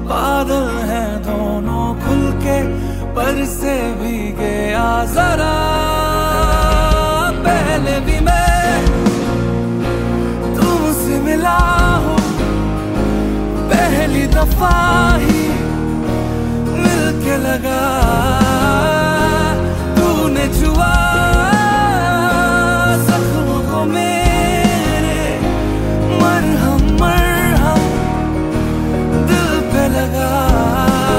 बादल हैं दोनों खुल के पर से भीगे आ जरा। पहले भी मैं तुमसे मिला हूँ, पहली दफा ही मिलके लगा, तूने छुआ